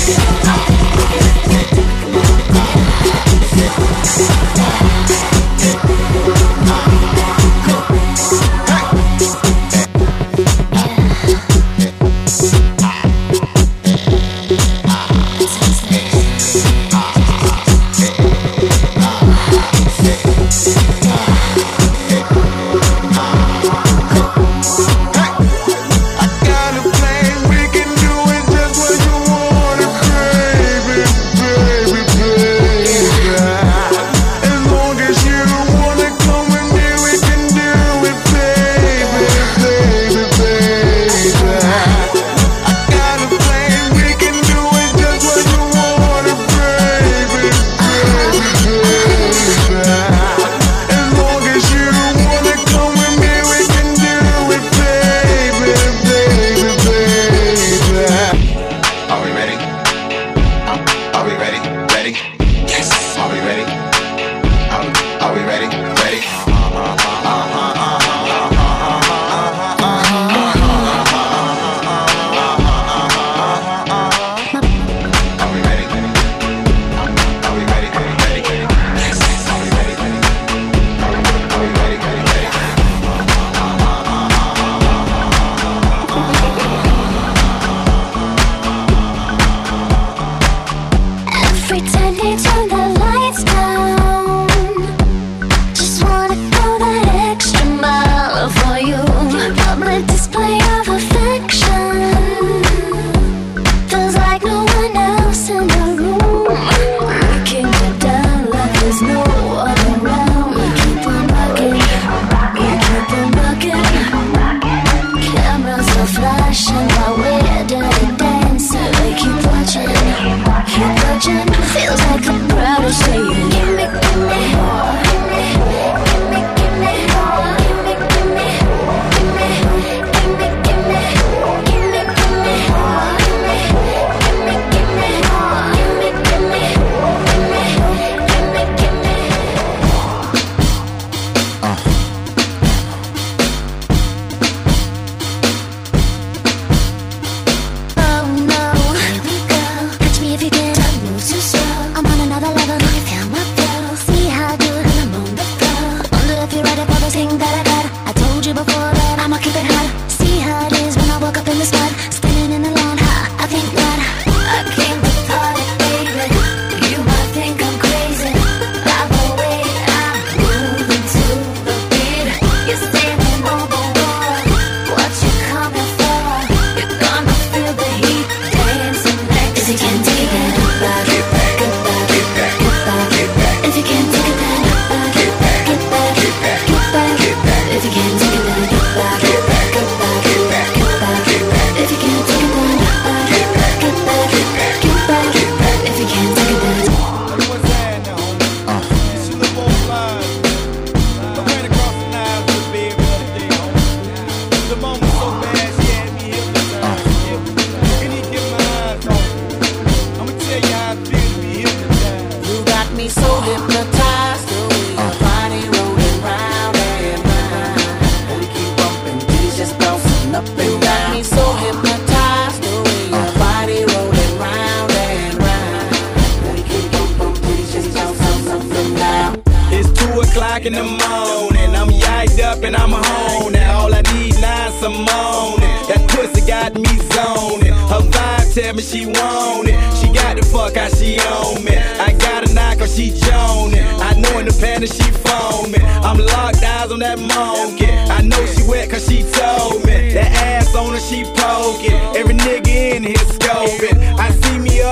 o'clock in the morning. I'm yiked up and I'm home. Now all I need now is some moaning. That pussy got me zoning. Her vibe tell me she want it. She got the fuck how she on me. I got a knock or she joning. I know in the panic she foaming. I'm locked eyes on that monkey. I know she wet cause she told me. That ass on her she poking. Every nigga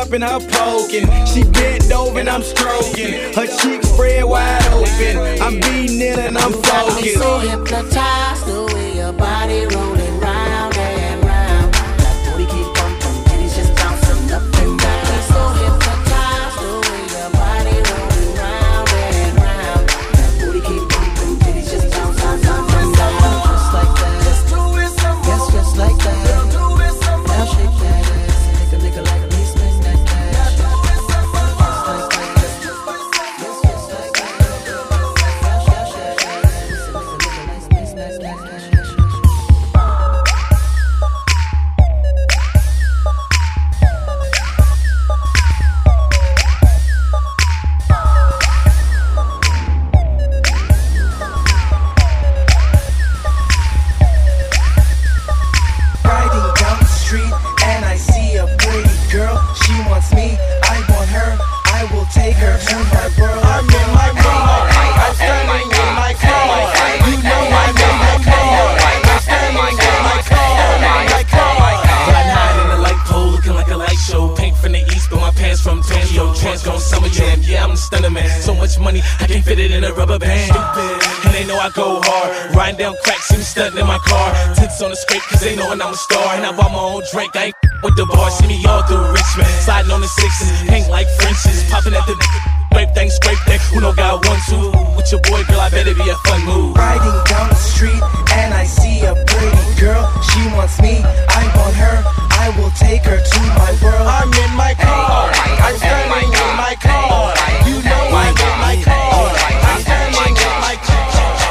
cupping, her poking. She bent over and I'm stroking. Her cheeks spread wide open. I'm beating it and I'm focused. I'm so hypnotized the way your body rolling round and round. That booty keep bumping, titties just bouncing up and down. I'm so hypnotized the way your body rolling round and round. That booty keep bumping, titties just bouncing up and down. Just like that, just do it some more. Yes, just like that. Do it some more. Now shake that ass and make a nigga like me spend that cash. Do it some more. Just like that. Yes, just like that. Riding down the street and I see a pretty girl. She wants me, I want her. I will take her to my world. I'm in my car. I'm standing in my car. You know I'm in my car. I'm standing in my car. Riding high in the light pole, looking like a light show. Paint from the east, but my pants from Tokyo. Trans gon' summer jam, yeah, I'm the stunner man. So much money, I can't fit it in a rubber band. And they know I go hard. Riding down cracks, see me stunting in my car. Tits on the scrape, cause they knowin' I'm a star. And I bought my own drink, I ain't with the bar. See me all through Richmond, sliding on the sixes, pink like Frenches, popping at the scrape thing. Who know got 1, 2 with your boy, girl? I bet it be a fun move. Riding down the street and I see a pretty girl. She wants me, I want her. I will take her to my world. I'm in my car. I'm standing in my car. You know I'm in my car. I'm standing in my car.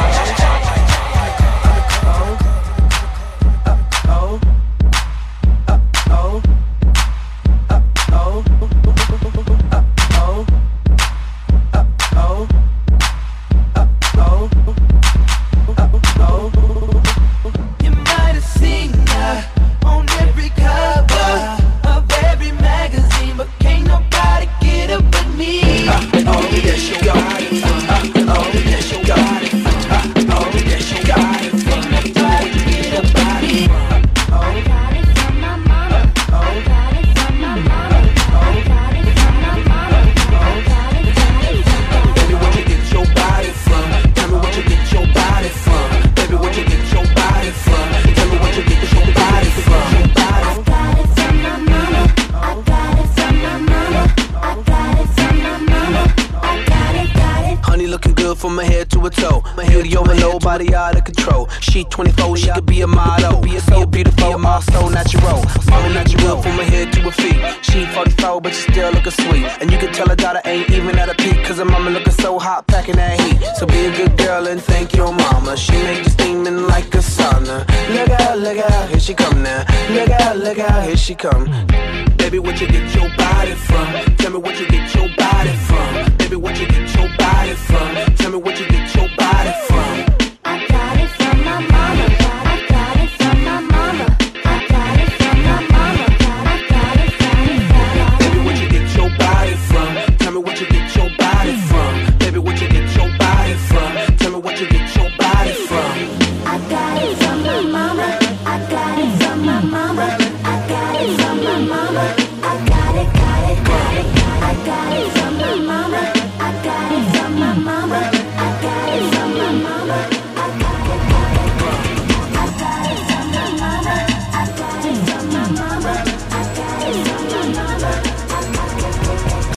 You might have seen her on every cover of every magazine, but can't nobody get her but me. Oh, yes, you got it. Oh, yes, you got it. Oh, yes, you got it. Can't nobody get her but me. I got it from my mama. I got it from my mama. I got it from my mama. I got it, got it, got it. Baby, where'd you get your body from? Tell me where'd you get your body from? Baby, where'd you get your body from? Tell me where'd you get your body from? I got it from my mama. I got it from my mama. I got it from my mama. I got it, got it. Honey looking good from her head to her toe. Beauty overload, body out of control. She 24, she could be a model. Be a beautiful, also natural. Mommy natural from her head to her feet. She 44, but she still looking sweet. And you can tell her daughter ain't even at a peak, cause her mama looking so hot, packing that heat. So be a good girl and thank your mama. She make you steaming like a sauna. Look out, here she come now. Look out, here she come. Baby, where'd you get your body from? Tell me where'd you get your body from? Baby, where'd you get your body from? Tell me where'd you